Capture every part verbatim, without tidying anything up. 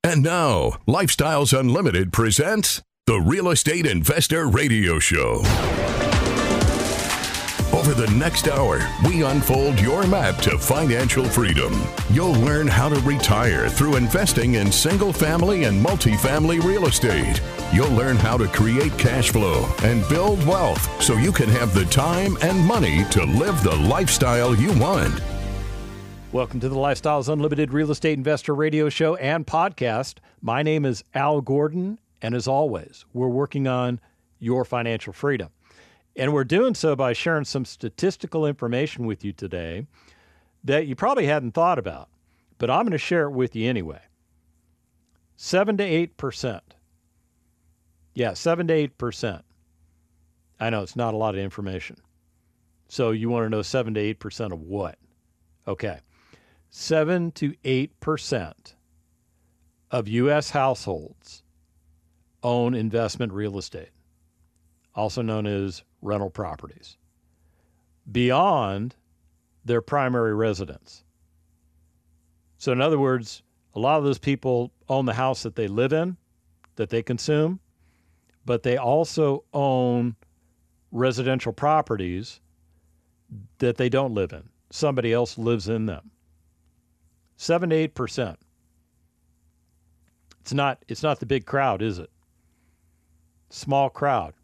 And now, Lifestyles Unlimited presents the Real Estate Investor Radio Show. Over the next hour, we unfold your map to financial freedom. You'll learn how to retire through investing in single-family and multifamily real estate. You'll learn how to create cash flow and build wealth so you can have the time and money to live the lifestyle you want. Welcome to the Lifestyles Unlimited Real Estate Investor Radio Show and podcast. My name is Al Gordon, and as always, we're working on your financial freedom. And we're doing so by sharing some statistical information with you today that you probably hadn't thought about, but I'm going to share it with you anyway. Seven to eight percent. Yeah, seven to eight percent. I know it's not a lot of information. So you want to know seven to eight percent of what? Okay. seven to eight percent of U S households own investment real estate, also known as rental properties, beyond their primary residence. So in other words, a lot of those people own the house that they live in, that they consume, but they also own residential properties that they don't live in. Somebody else lives in them. Seven to eight percent. It's not, it's not the big crowd, is it? Small crowd.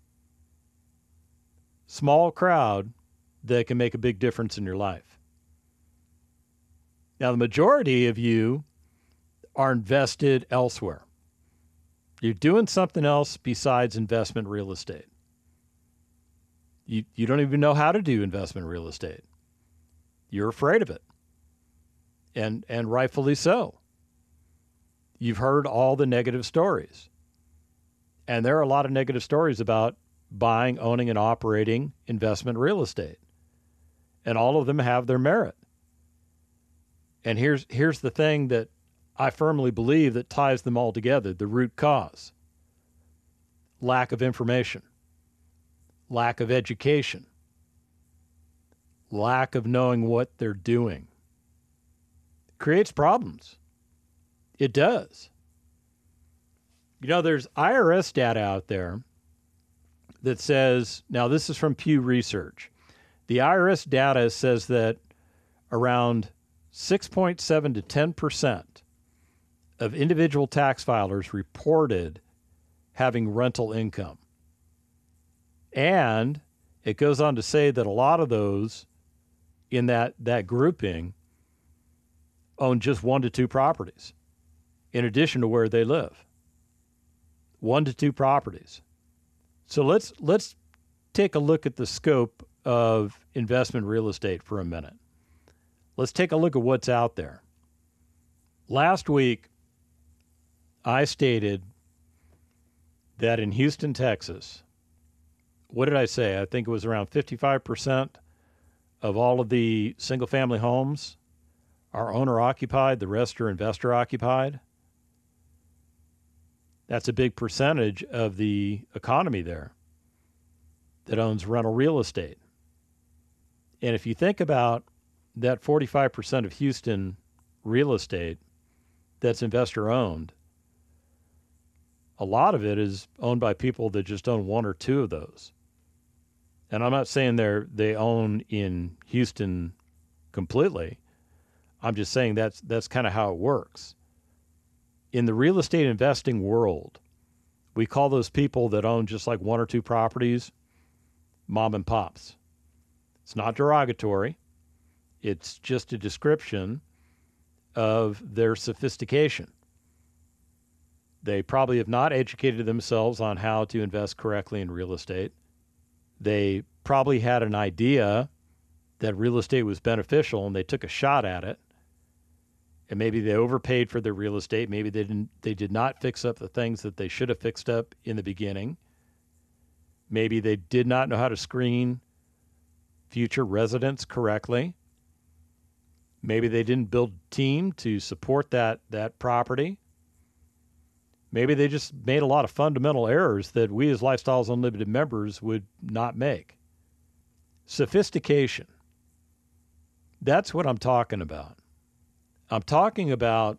Small crowd that can make a big difference in your life. Now, the majority of you are invested elsewhere. You're doing something else besides investment real estate. You, you don't even know how to do investment real estate. You're afraid of it. And, and rightfully so. You've heard all the negative stories. And there are a lot of negative stories about buying, owning, and operating investment real estate. And all of them have their merit. And here's here's the thing that I firmly believe that ties them all together, the root cause. Lack of information. Lack of education. Lack of knowing what they're doing. It creates problems. It does. You know, there's I R S data out there that says, now this is from Pew Research. The I R S data says that around six point seven to ten percent of individual tax filers reported having rental income. And it goes on to say that a lot of those in that, that grouping own just one to two properties in addition to where they live. One to two properties. So let's let's take a look at the scope of investment real estate for a minute. Let's take a look at what's out there. Last week, I stated that in Houston, Texas, what did I say? I think it was around fifty-five percent of all of the single-family homes are owner-occupied. The rest are investor-occupied. That's a big percentage of the economy there that owns rental real estate. And if you think about that forty-five percent of Houston real estate that's investor-owned, a lot of it is owned by people that just own one or two of those. And I'm not saying they're they own in Houston completely. I'm just saying that's that's kind of how it works. In the real estate investing world, we call those people that own just like one or two properties mom and pops. It's not derogatory. It's just a description of their sophistication. They probably have not educated themselves on how to invest correctly in real estate. They probably had an idea that real estate was beneficial and they took a shot at it. And maybe they overpaid for their real estate. Maybe they didn't. They did not fix up the things that they should have fixed up in the beginning. Maybe they did not know how to screen future residents correctly. Maybe they didn't build a team to support that that property. Maybe they just made a lot of fundamental errors that we as Lifestyles Unlimited members would not make. Sophistication. That's what I'm talking about. I'm talking about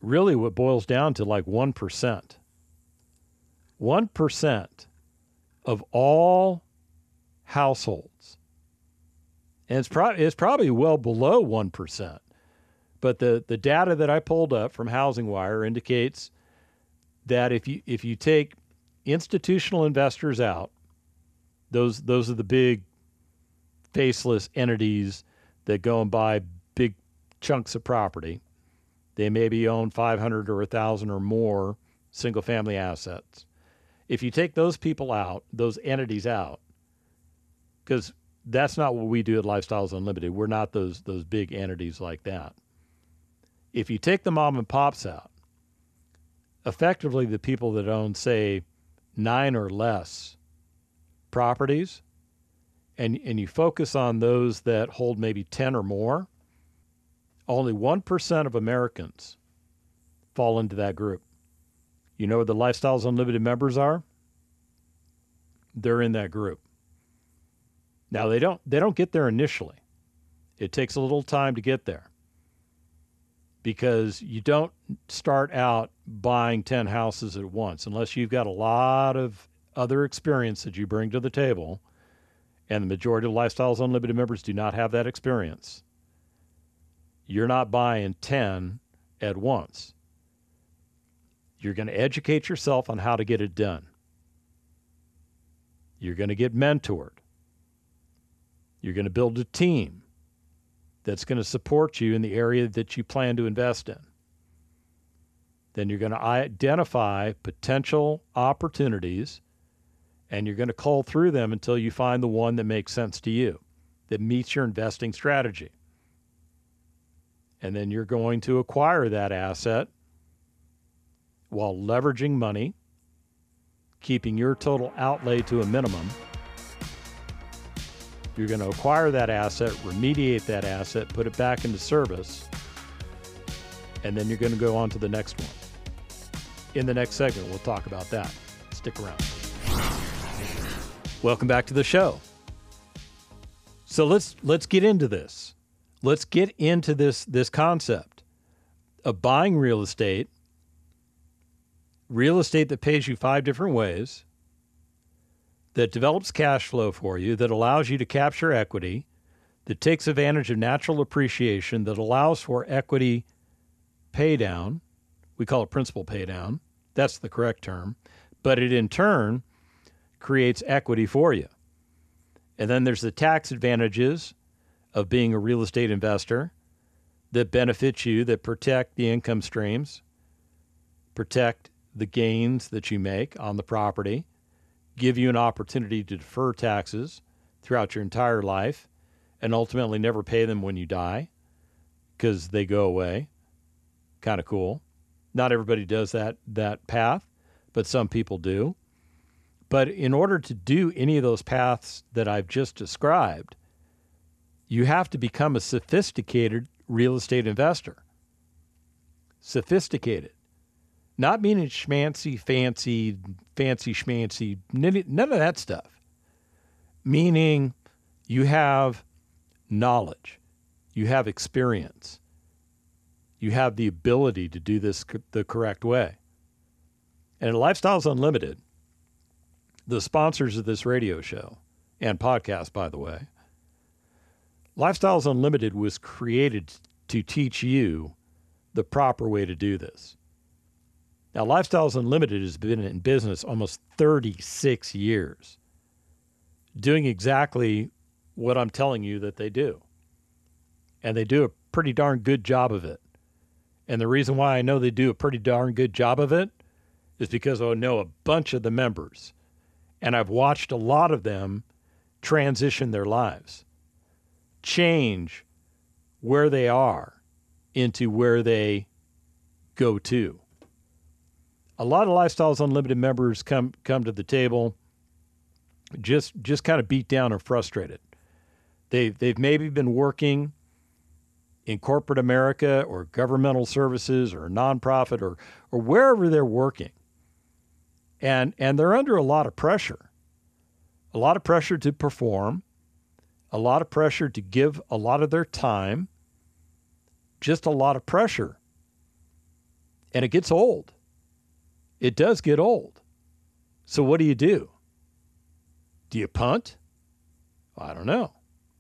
really what boils down to like one percent. one percent of all households, and it's, pro- it's probably well below one percent, but the, the data that I pulled up from Housing Wire indicates that if you if you take institutional investors out, those those are the big faceless entities that go and buy big chunks of property. They maybe own five hundred or one thousand or more single-family assets. If you take those people out, those entities out, because that's not what we do at Lifestyles Unlimited. We're not those those big entities like that. If you take the mom and pops out, effectively the people that own, say, nine or less properties, and, and you focus on those that hold maybe ten or more, only one percent of Americans fall into that group. You know where the Lifestyles Unlimited members are? They're in that group. Now, they don't they don't get there initially. It takes a little time to get there, because you don't start out buying ten houses at once unless you've got a lot of other experience that you bring to the table, and the majority of Lifestyles Unlimited members do not have that experience. You're not buying ten at once. You're going to educate yourself on how to get it done. You're going to get mentored. You're going to build a team that's going to support you in the area that you plan to invest in. Then you're going to identify potential opportunities, and you're going to cull through them until you find the one that makes sense to you, that meets your investing strategy. And then you're going to acquire that asset while leveraging money, keeping your total outlay to a minimum. You're going to acquire that asset, remediate that asset, put it back into service, and then you're going to go on to the next one. In the next segment, we'll talk about that. Stick around. Welcome back to the show. So let's let's get into this. Let's get into this this concept of buying real estate, real estate that pays you five different ways, that develops cash flow for you, that allows you to capture equity, that takes advantage of natural appreciation, that allows for equity pay down. We call it principal pay down. That's the correct term. But it in turn creates equity for you. And then there's the tax advantages of being a real estate investor that benefit you, that protect the income streams, protect the gains that you make on the property, give you an opportunity to defer taxes throughout your entire life, and ultimately never pay them when you die because they go away. Kind of cool. Not everybody does that that path, but some people do. But in order to do any of those paths that I've just described, you have to become a sophisticated real estate investor. Sophisticated. Not meaning schmancy, fancy, fancy schmancy, none of that stuff. Meaning you have knowledge, you have experience, you have the ability to do this the correct way. And at Lifestyles Unlimited, the sponsors of this radio show and podcast, by the way, Lifestyles Unlimited was created to teach you the proper way to do this. Now, Lifestyles Unlimited has been in business almost thirty-six years, doing exactly what I'm telling you that they do. And they do a pretty darn good job of it. And the reason why I know they do a pretty darn good job of it is because I know a bunch of the members, and I've watched a lot of them transition their lives, change where they are into where they go to. A lot of Lifestyles Unlimited members come come to the table just just kind of beat down and frustrated. They they've maybe been working in corporate America or governmental services or a nonprofit or or wherever they're working. And and they're under a lot of pressure. A lot of pressure to perform, a lot of pressure to give a lot of their time, just a lot of pressure. And it gets old. It does get old. So what do you do? Do you punt? I don't know.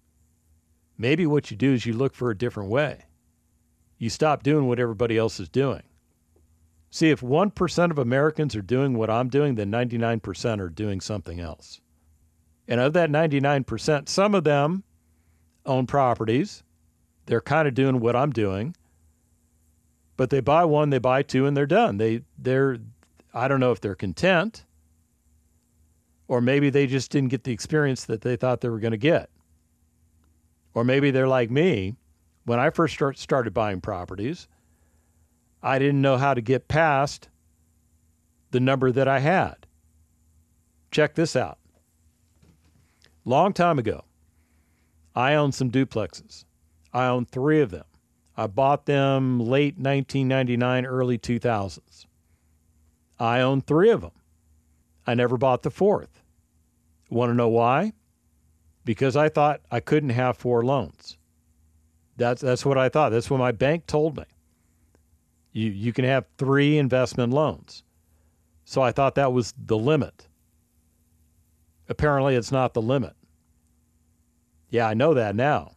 Maybe what you do is you look for a different way. You stop doing what everybody else is doing. See, if one percent of Americans are doing what I'm doing, then ninety-nine percent are doing something else. And of that ninety-nine percent, some of them own properties. They're kind of doing what I'm doing. But they buy one, they buy two, and they're done. They, they're, I don't know if they're content, or maybe they just didn't get the experience that they thought they were going to get. Or maybe they're like me. When I first start, started buying properties, I didn't know how to get past the number that I had. Check this out. Long time ago, I owned some duplexes. I owned three of them. I bought them late nineteen ninety-nine, early two thousands. I owned three of them. I never bought the fourth. Want to know why? Because I thought I couldn't have four loans. That's that's what I thought. That's what my bank told me. You you can have three investment loans. So I thought that was the limit. Apparently it's not the limit. Yeah, I know that now.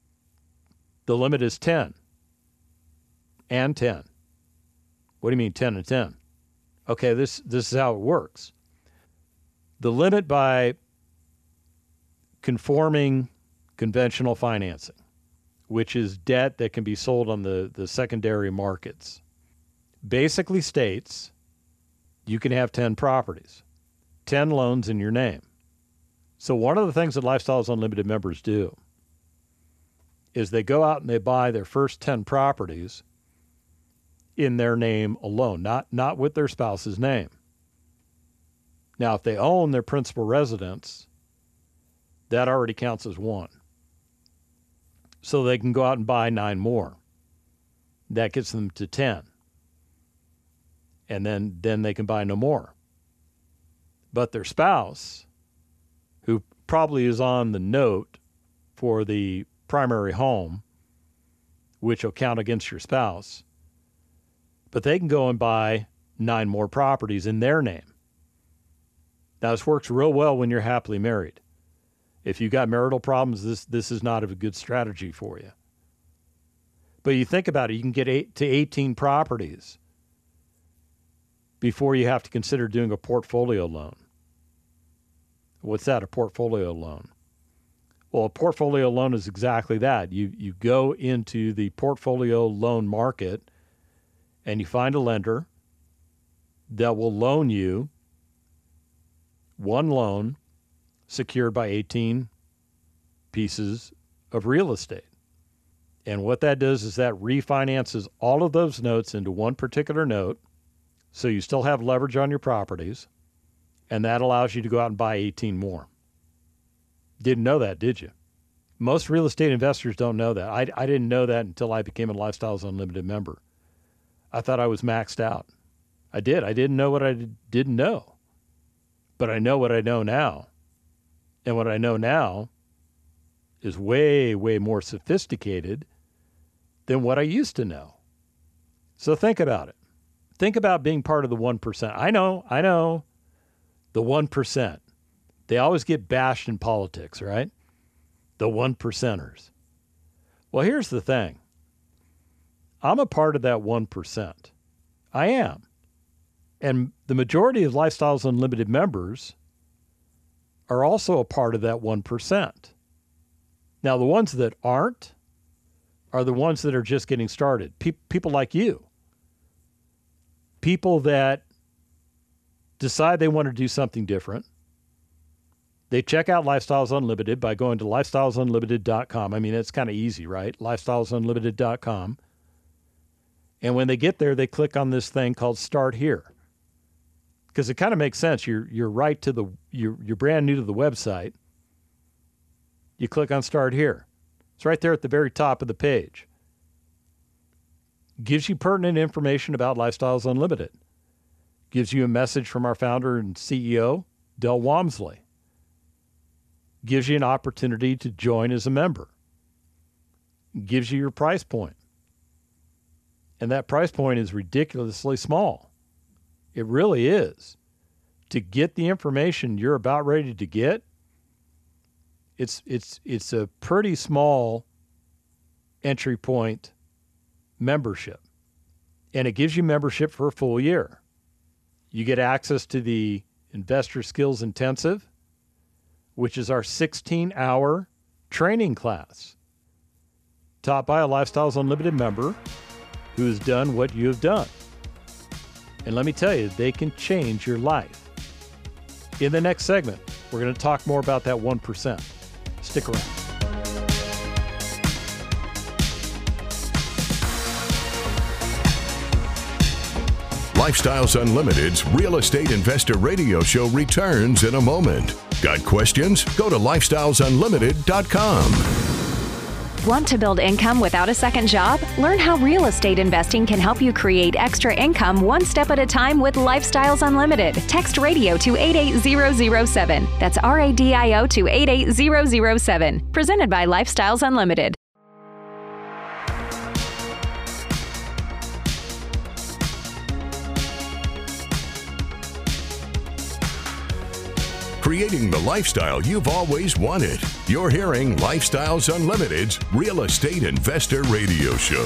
The limit is ten. And ten. What do you mean ten and ten? Okay, this this is how it works. The limit by conforming conventional financing, which is debt that can be sold on the, the secondary markets, basically states you can have ten properties, ten loans in your name. So one of the things that Lifestyles Unlimited members do is they go out and they buy their first ten properties in their name alone, not, not with their spouse's name. Now, if they own their principal residence, that already counts as one. So they can go out and buy nine more. That gets them to ten. And then, then they can buy no more. But their spouse, who probably is on the note for the primary home, which will count against your spouse, but they can go and buy nine more properties in their name. Now, this works real well when you're happily married. If you got marital problems, this this is not a good strategy for you. But you think about it, you can get eight to eighteen properties before you have to consider doing a portfolio loan. What's that, a portfolio loan? Well, a portfolio loan is exactly that. You you go into the portfolio loan market and you find a lender that will loan you one loan secured by eighteen pieces of real estate. And what that does is that refinances all of those notes into one particular note, so you still have leverage on your properties, and that allows you to go out and buy eighteen more. Didn't know that, did you? Most real estate investors don't know that. I, I didn't know that until I became a Lifestyles Unlimited member. I thought I was maxed out. I did. I didn't know what I didn't know. But I know what I know now. And what I know now is way, way more sophisticated than what I used to know. So think about it. Think about being part of the one percent. I know, I know, the one percent. They always get bashed in politics, right? The one percenters. Well, here's the thing. I'm a part of that one percent. I am. And the majority of Lifestyles Unlimited members are also a part of that one percent. Now, the ones that aren't are the ones that are just getting started. Pe- people like you. People that decide they want to do something different. They check out Lifestyles Unlimited by going to lifestyles unlimited dot com. I mean, it's kind of easy, right? lifestyles unlimited dot com. And when they get there, they click on this thing called Start Here. Because it kind of makes sense. You're you're right to the you're you're brand new to the website. You click on Start Here. It's right there at the very top of the page. Gives you pertinent information about Lifestyles Unlimited. Gives you a message from our founder and C E O, Del Walmsley. Gives you an opportunity to join as a member. Gives you your price point. And that price point is ridiculously small. It really is. To get the information you're about ready to get, it's it's it's a pretty small entry point membership. And it gives you membership for a full year. You get access to the Investor Skills Intensive, which is our sixteen-hour training class taught by a Lifestyles Unlimited member who has done what you have done. And let me tell you, they can change your life. In the next segment, we're going to talk more about that one percent. Stick around. Lifestyles Unlimited's Real Estate Investor Radio Show returns in a moment. Got questions? Go to lifestyles unlimited dot com. Want to build income without a second job? Learn how real estate investing can help you create extra income one step at a time with Lifestyles Unlimited. Text radio to eight eight zero zero seven. That's R A D I O to eight eight zero zero seven. Presented by Lifestyles Unlimited. Creating the lifestyle you've always wanted. You're hearing Lifestyles Unlimited's Real Estate Investor Radio Show.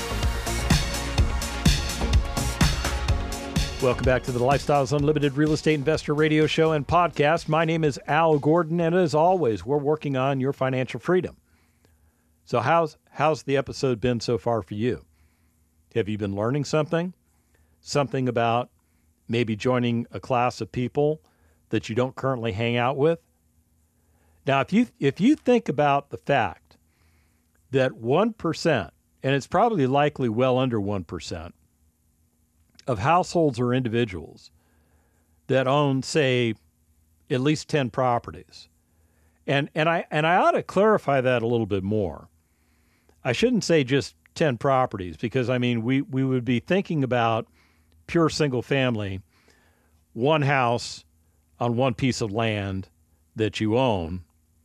Welcome back to the Lifestyles Unlimited Real Estate Investor Radio Show and podcast. My name is Al Gordon, and as always, we're working on your financial freedom. So how's how's the episode been so far for you? Have you been learning something? Something about maybe joining a class of people that you don't currently hang out with? Now, if you if you think about the fact that one percent, and it's probably likely well under one percent, of households or individuals that own, say, at least ten properties, and and I and I ought to clarify that a little bit more. I shouldn't say just ten properties, because, I mean, we, we would be thinking about pure single family, one house on one piece of land that you own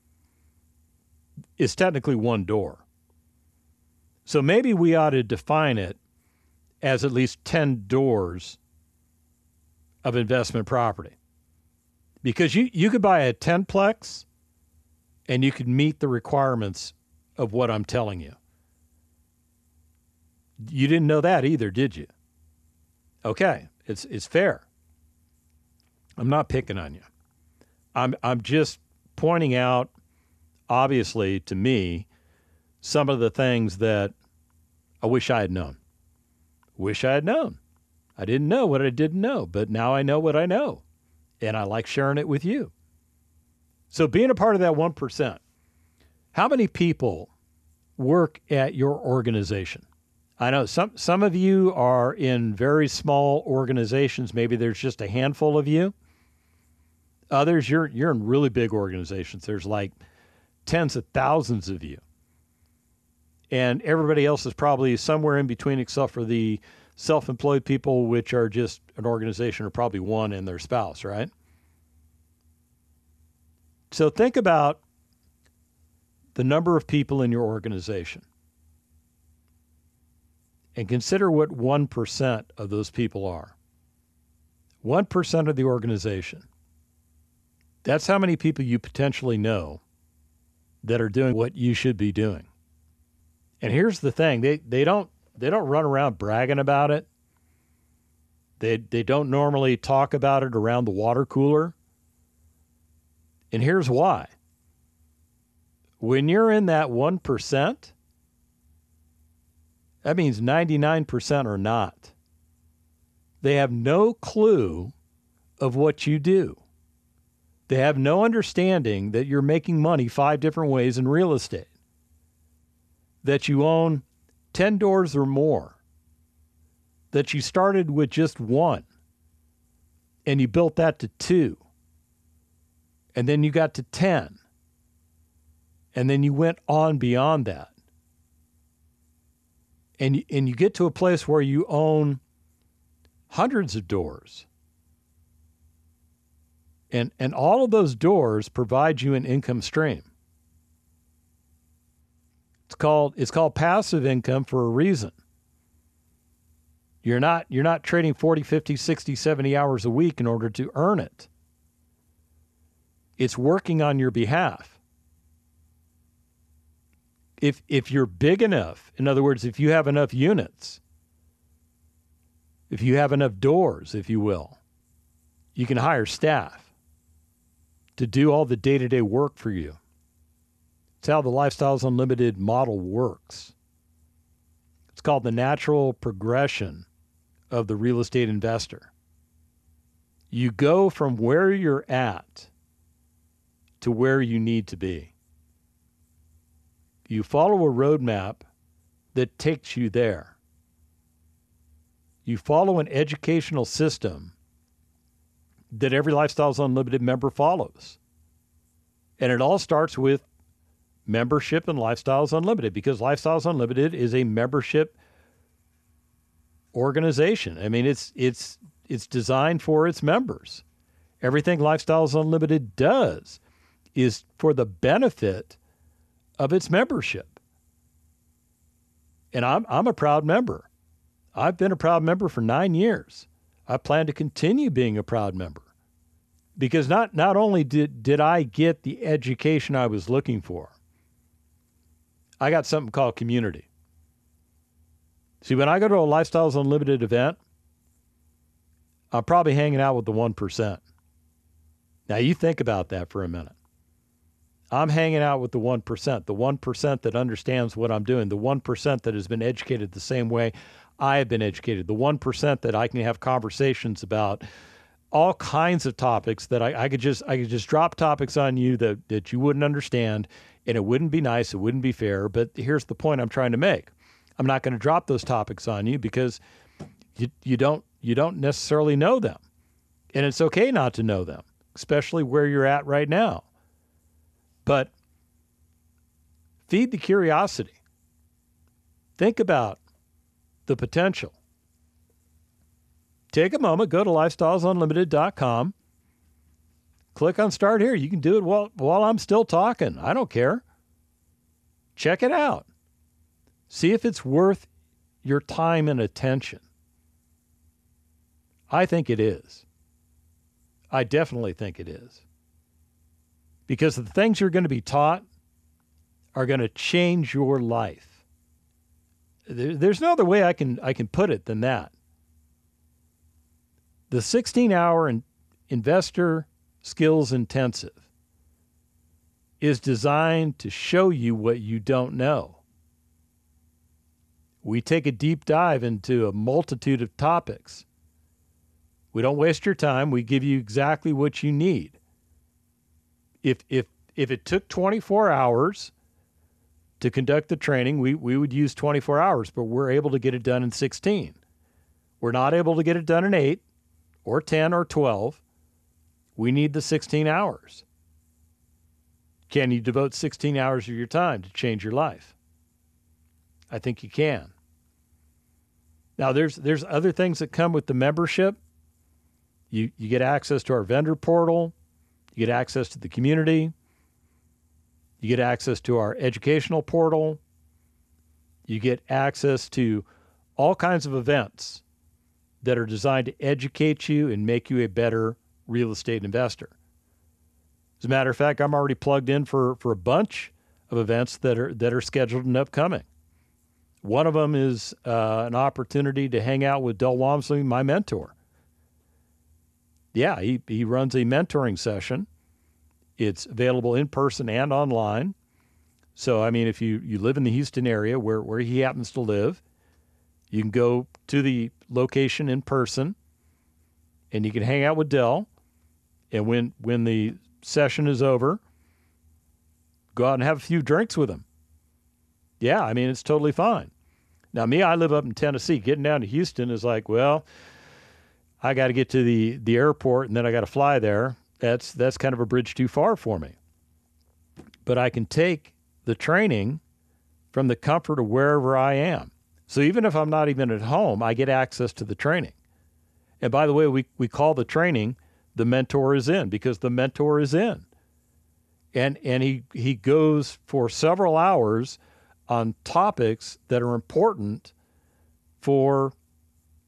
is technically one door. So maybe we ought to define it as at least ten doors of investment property. Because you, you could buy a ten-plex and you could meet the requirements of what I'm telling you. You didn't know that either, did you? Okay, it's it's fair. I'm not picking on you. I'm I'm just pointing out, obviously, to me, some of the things that I wish I had known. Wish I had known. I didn't know what I didn't know, but now I know what I know, and I like sharing it with you. So being a part of that one percent, how many people work at your organization? I know some some of you are in very small organizations. Maybe there's just a handful of you. Others, you're you're in really big organizations. There's like tens of thousands of you. And everybody else is probably somewhere in between, except for the self-employed people, which are just an organization of probably one and their spouse, right? So think about the number of people in your organization and consider what one percent of those people are. one percent of the organization. That's how many people you potentially know that are doing what you should be doing. And here's the thing, they they don't they don't run around bragging about it. They they don't normally talk about it around the water cooler. And here's why. When you're in that one percent, that means ninety-nine percent are not. They have no clue of what you do. They have no understanding that you're making money five different ways in real estate, that you own ten doors or more, that you started with just one, and you built that to two, and then you got to ten, and then you went on beyond that. And you, and you get to a place where you own hundreds of doors. And and all of those doors provide you an income stream. It's called it's called passive income for a reason. You're not, you're not trading forty, fifty, sixty, seventy hours a week in order to earn it. It's working on your behalf. If, if you're big enough, in other words, if you have enough units, if you have enough doors, if you will, you can hire staff to do all the day-to-day work for you. It's how the Lifestyles Unlimited model works. It's called the natural progression of the real estate investor. You go from where you're at to where you need to be. You follow a roadmap that takes you there. You follow an educational system that every Lifestyles Unlimited member follows. And it all starts with membership in Lifestyles Unlimited, because Lifestyles Unlimited is a membership organization. I mean, it's it's it's designed for its members. Everything Lifestyles Unlimited does is for the benefit of its membership. And I'm I'm a proud member. I've been a proud member for nine years. I plan to continue being a proud member, because not not only did did I get the education I was looking for, I got something called community. See, when I go to a Lifestyles Unlimited event, I'm probably hanging out with the one percent. Now, you think about that for a minute. I'm hanging out with the one percent, the one percent that understands what I'm doing, the one percent that has been educated the same way I have been educated, the one percent that I can have conversations about all kinds of topics that I, I could just I could just drop topics on you that, that you wouldn't understand, and it wouldn't be nice, it wouldn't be fair. But here's the point I'm trying to make. I'm not going to drop those topics on you because you, you don't you don't necessarily know them. And it's okay not to know them, especially where you're at right now. But feed the curiosity. Think about the potential. Take a moment, go to lifestyles unlimited dot com. Click on Start Here. You can do it while, while I'm still talking. I don't care. Check it out. See if it's worth your time and attention. I think it is. I definitely think it is. Because the things you're going to be taught are going to change your life. There, there's no other way I can I can put it than that. The sixteen-hour in, Investor Skills Intensive is designed to show you what you don't know. We take a deep dive into a multitude of topics. We don't waste your time. We give you exactly what you need. If if if it took twenty-four hours to conduct the training, we, we would use twenty-four hours, but we're able to get it done in sixteen. We're not able to get it done in eight or ten or twelve. We need the sixteen hours. Can you devote sixteen hours of your time to change your life? I think you can. Now, there's there's other things that come with the membership. You you get access to our vendor portal. You get access to the community. You get access to our educational portal. You get access to all kinds of events that are designed to educate you and make you a better real estate investor. As a matter of fact, I'm already plugged in for, for a bunch of events that are that are scheduled and upcoming. One of them is uh, an opportunity to hang out with Del Walmsley, my mentor. Yeah, he, he runs a mentoring session. It's available in person and online. So, I mean, if you, you live in the Houston area where, where he happens to live, you can go to the location in person and you can hang out with Del. And when, when the session is over, go out and have a few drinks with him. Yeah, I mean, it's totally fine. Now, me, I live up in Tennessee. Getting down to Houston is like, well, I got to get to the, the airport and then I got to fly there. That's that's kind of a bridge too far for me. But I can take the training from the comfort of wherever I am. So even if I'm not even at home, I get access to the training. And by the way, we, we call the training The Mentor is In, because the mentor is in. And and he, he goes for several hours on topics that are important for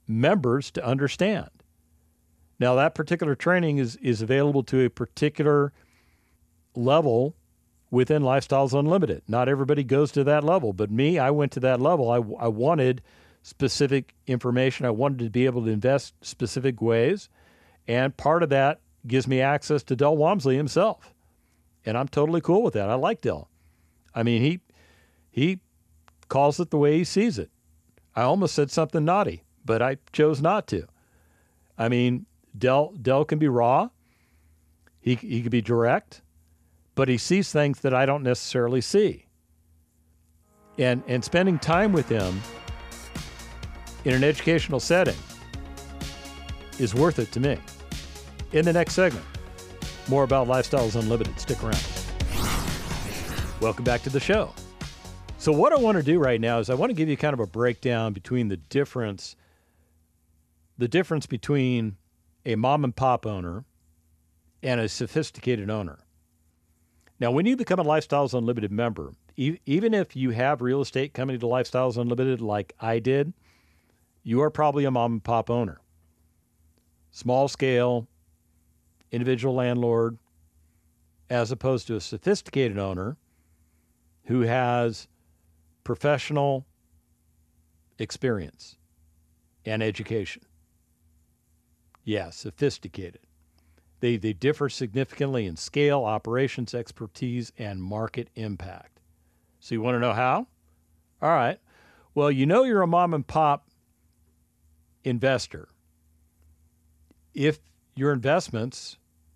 members to understand. Now, that particular training is, is available to a particular level within Lifestyles Unlimited. Not everybody goes to that level, but me, I went to that level. I, I wanted specific information. I wanted to be able to invest specific ways, and part of that gives me access to Del Walmsley himself, and I'm totally cool with that. I like Del. I mean, he he calls it the way he sees it. I almost said something naughty, but I chose not to. I mean, Del Del can be raw. He he can be direct, but he sees things that I don't necessarily see. And and spending time with him in an educational setting is worth it to me. In the next segment, more about Lifestyles Unlimited. Stick around. Welcome back to the show. So what I want to do right now is I want to give you kind of a breakdown between the difference, the difference between a mom and pop owner and a sophisticated owner. Now, when you become a Lifestyles Unlimited member, e- even if you have real estate coming to Lifestyles Unlimited like I did, you are probably a mom and pop owner. Small scale, individual landlord, as opposed to a sophisticated owner who has professional experience and education. Yeah, sophisticated. They they differ significantly in scale, operations, expertise, and market impact. So you want to know how? All right. Well, you know you're a mom and pop investor if your investments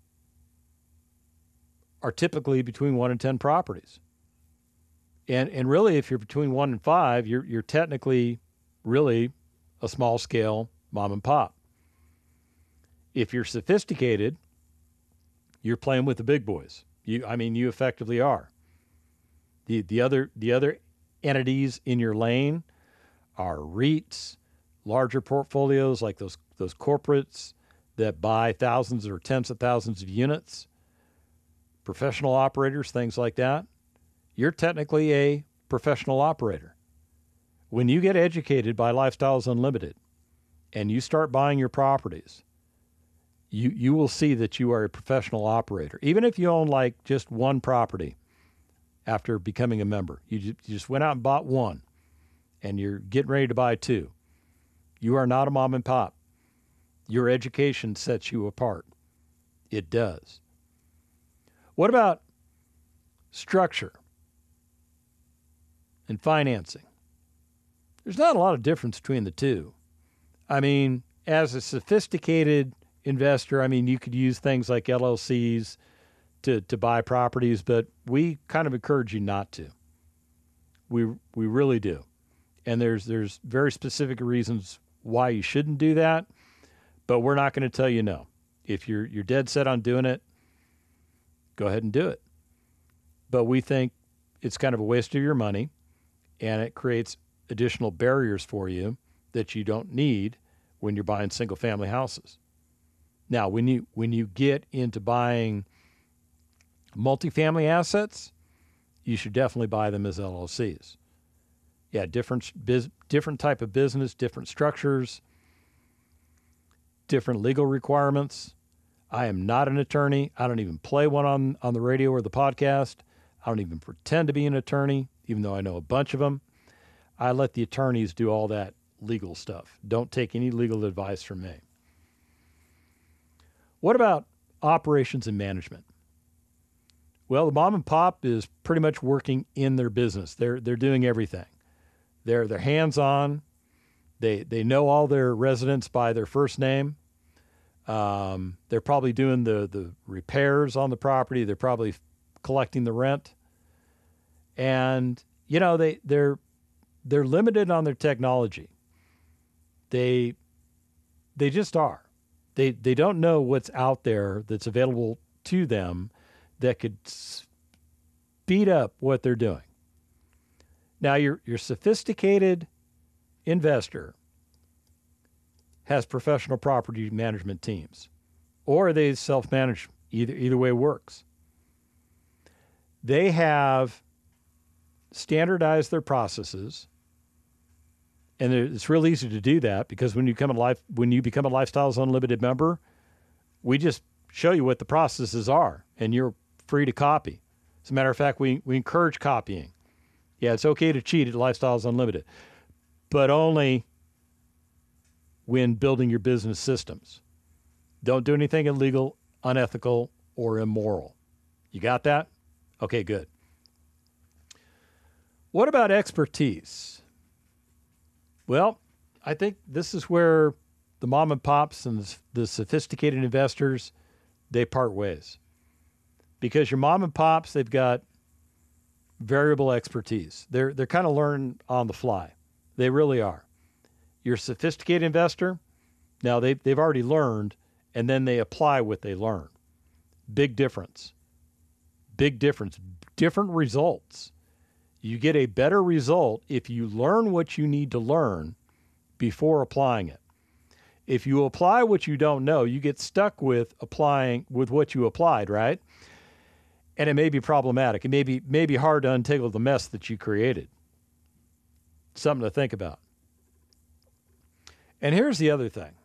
are typically between one and ten properties. And and really, if you're between one and five, you're you're technically really a small scale mom and pop. If you're sophisticated, you're playing with the big boys. You, I mean, you effectively are. The the other the other entities in your lane are REITs, larger portfolios like those those corporates that buy thousands or tens of thousands of units, professional operators, things like that. You're technically a professional operator. When you get educated by Lifestyles Unlimited and you start buying your properties, you you will see that you are a professional operator. Even if you own like just one property after becoming a member, you just, you just went out and bought one and you're getting ready to buy two. You are not a mom and pop. Your education sets you apart. It does. What about structure and financing? There's not a lot of difference between the two. I mean, as a sophisticated investor, I mean, you could use things like L L Cs to, to buy properties, but we kind of encourage you not to. We we really do. And there's there's very specific reasons why you shouldn't do that, but we're not going to tell you no. If you're you're dead set on doing it, go ahead and do it. But we think it's kind of a waste of your money, and it creates additional barriers for you that you don't need when you're buying single-family houses. Now, when you when you get into buying multifamily assets, you should definitely buy them as L L Cs. Yeah, different biz, different type of business, different structures, different legal requirements. I am not an attorney. I don't even play one on, on the radio or the podcast. I don't even pretend to be an attorney, even though I know a bunch of them. I let the attorneys do all that legal stuff. Don't take any legal advice from me. What about operations and management? Well, the mom and pop is pretty much working in their business. They're they're doing everything. They're they're hands-on. They they know all their residents by their first name. Um, they're probably doing the the repairs on the property. They're probably collecting the rent. And you know, they they're they're limited on their technology. They they just are. They they don't know what's out there that's available to them that could speed up what they're doing. Now, your your sophisticated investor has professional property management teams, or they self-manage. Either either way works. They have standardized their processes, And it's real easy to do that because when you become a life when you become a Lifestyles Unlimited member, we just show you what the processes are, and you're free to copy. As a matter of fact, we we encourage copying. Yeah, it's okay to cheat at Lifestyles Unlimited, but only when building your business systems. Don't do anything illegal, unethical, or immoral. You got that? Okay, good. What about expertise? Well, I think this is where the mom and pops and the sophisticated investors, they part ways. Because your mom and pops, they've got variable expertise. They're they're kind of learning on the fly. They really are. Your sophisticated investor, now they they've already learned, and then they apply what they learn. Big difference. Big difference. Different results. You get a better result if you learn what you need to learn before applying it. If you apply what you don't know, you get stuck with applying with what you applied, right? And it may be problematic. It may be, may be hard to untangle the mess that you created. Something to think about. And here's the other thing.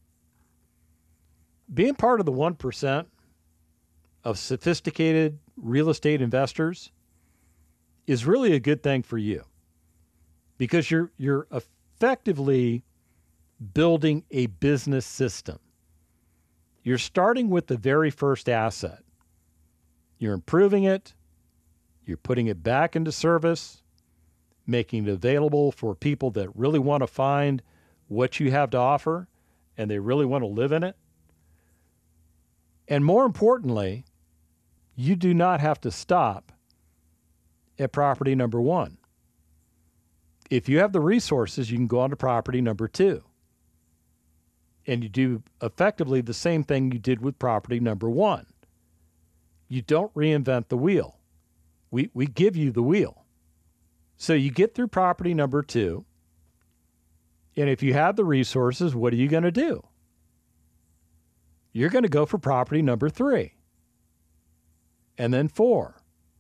Being part of the one percent of sophisticated real estate investors is really a good thing for you because you're you're effectively building a business system. You're starting with the very first asset. You're improving it. You're putting it back into service, making it available for people that really want to find what you have to offer and they really want to live in it. And more importantly, you do not have to stop at property number one. If you have the resources, you can go on to property number two. And you do effectively the same thing you did with property number one. You don't reinvent the wheel. We we give you the wheel. So you get through property number two, and if you have the resources, what are you going to do? You're going to go for property number three, and then four.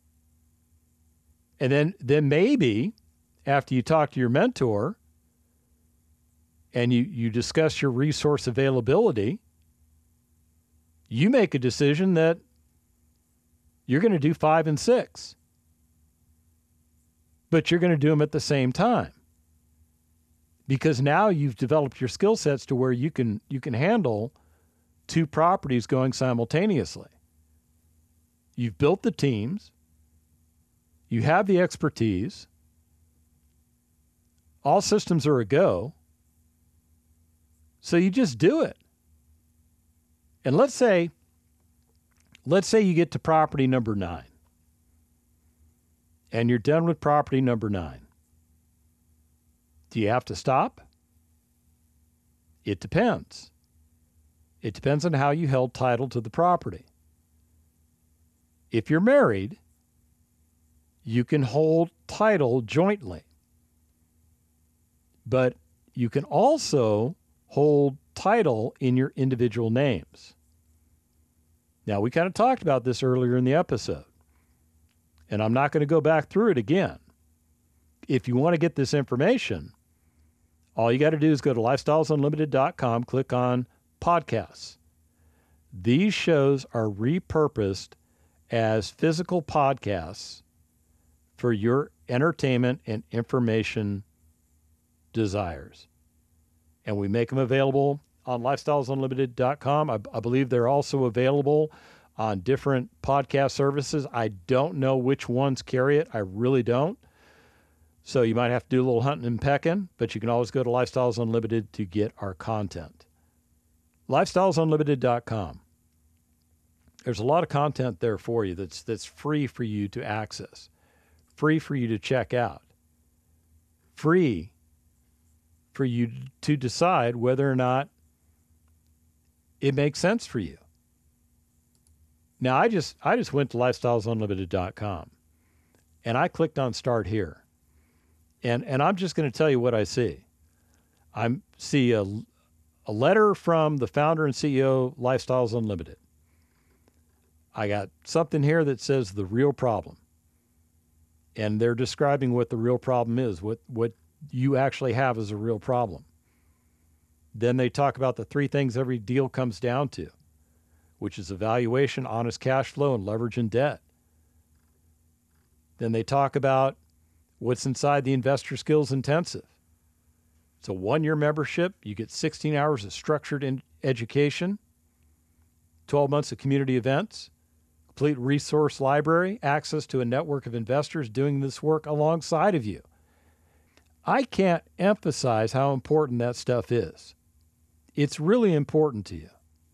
And then, then maybe after you talk to your mentor and you, you discuss your resource availability, you make a decision that you're going to do five and six, but you're going to do them at the same time because now you've developed your skill sets to where you can you can handle two properties going simultaneously. You've built the teams. You have the expertise. All systems are a go. So you just do it. And let's say, let's say you get to property number nine. And you're done with property number nine. Do you have to stop? It depends. It depends on how you held title to the property. If you're married, you can hold title jointly. But you can also hold title in your individual names. Now, we kind of talked about this earlier in the episode, and I'm not going to go back through it again. If you want to get this information, all you got to do is go to lifestyles unlimited dot com, click on podcasts. These shows are repurposed as physical podcasts for your entertainment and information desires. And we make them available on lifestyles unlimited dot com. I, I believe they're also available on different podcast services. I don't know which ones carry it. I really don't. So you might have to do a little hunting and pecking, but you can always go to Lifestyles Unlimited to get our content. lifestyles unlimited dot com. There's a lot of content there for you that's that's free for you to access, free for you to check out, free for you to decide whether or not it makes sense for you. Now, I just I just went to lifestyles unlimited dot com, and I clicked on Start Here. And and I'm just going to tell you what I see. I see a, a letter from the founder and C E O of Lifestyles Unlimited. I got something here that says the real problem. And they're describing what the real problem is, what what you actually have is a real problem. Then they talk about the three things every deal comes down to, which is evaluation, honest cash flow, and leverage and debt. Then they talk about what's inside the Investor Skills Intensive. It's a one-year membership. You get sixteen hours of structured in education, twelve months of community events, complete resource library, access to a network of investors doing this work alongside of you. I can't emphasize how important that stuff is. It's really important to you.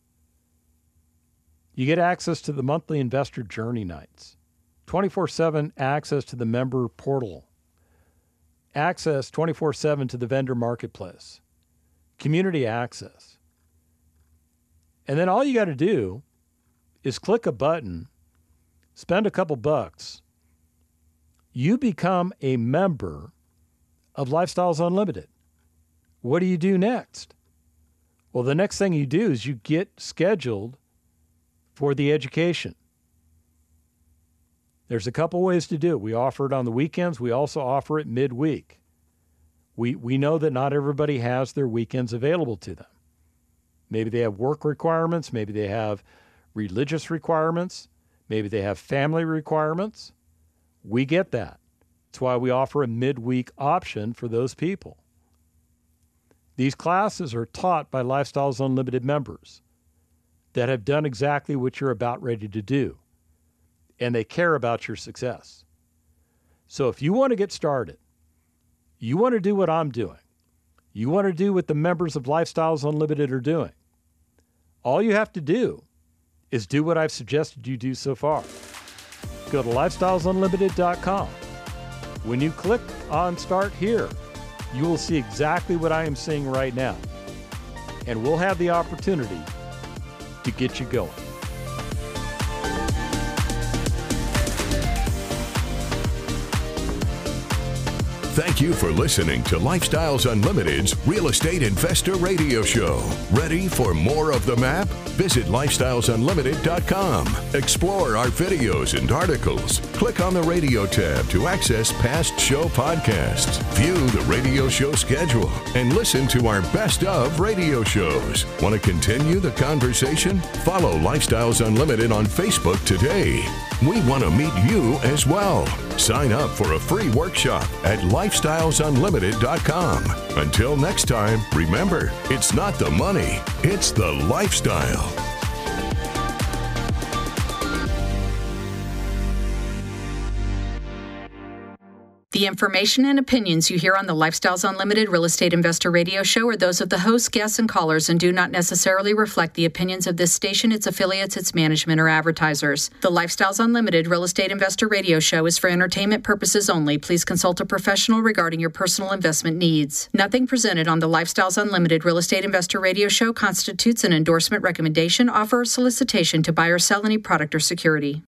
You get access to the monthly investor journey nights, twenty-four seven access to the member portal, access twenty-four seven to the vendor marketplace, community access. And then all you got to do is click a button, spend a couple bucks. You become a member of Lifestyles Unlimited. What do you do next? Well, the next thing you do is you get scheduled for the education. There's a couple ways to do it. We offer it on the weekends. We also offer it midweek. We we know that not everybody has their weekends available to them. Maybe they have work requirements. Maybe they have religious requirements. Maybe they have family requirements. We get that. That's why we offer a midweek option for those people. These classes are taught by Lifestyles Unlimited members that have done exactly what you're about ready to do, and they care about your success. So if you want to get started, you want to do what I'm doing, you want to do what the members of Lifestyles Unlimited are doing, all you have to do is do what I've suggested you do so far. Go to lifestyles unlimited dot com. When you click on Start Here, you will see exactly what I am seeing right now, and we'll have the opportunity to get you going. Thank you for listening to Lifestyles Unlimited's Real Estate Investor Radio Show. Ready for more of the map? Visit lifestyles unlimited dot com. Explore our videos and articles. Click on the radio tab to access past show podcasts. View the radio show schedule and listen to our best of radio shows. Want to continue the conversation? Follow Lifestyles Unlimited on Facebook today. We want to meet you as well. Sign up for a free workshop at lifestyles unlimited dot com. Until next time, remember, it's not the money, it's the lifestyle. The information and opinions you hear on the Lifestyles Unlimited Real Estate Investor Radio Show are those of the hosts, guests, and callers and do not necessarily reflect the opinions of this station, its affiliates, its management, or advertisers. The Lifestyles Unlimited Real Estate Investor Radio Show is for entertainment purposes only. Please consult a professional regarding your personal investment needs. Nothing presented on the Lifestyles Unlimited Real Estate Investor Radio Show constitutes an endorsement, recommendation, offer, or solicitation to buy or sell any product or security.